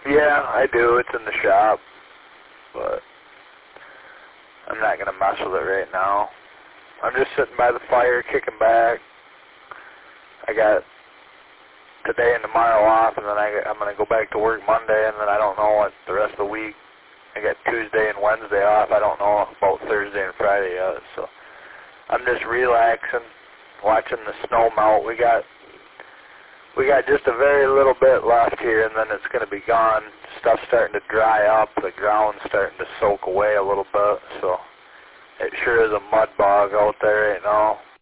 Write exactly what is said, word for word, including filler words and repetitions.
Yeah, I do. It's in the shop, but I'm not going to mess with it right now. I'm just sitting by the fire, kicking back. I got today and tomorrow off, and then I got, I'm going to go back to work Monday, and then I don't know what the rest of the week. I got Tuesday and Wednesday off. I don't know about Thursday and Friday yet, so I'm just relaxing, watching the snow melt. We got we got just a very little bit left here, and then it's going to be gone. Stuff's starting to dry up. The ground's starting to soak away a little bit, so it sure is a mud bog out there right now.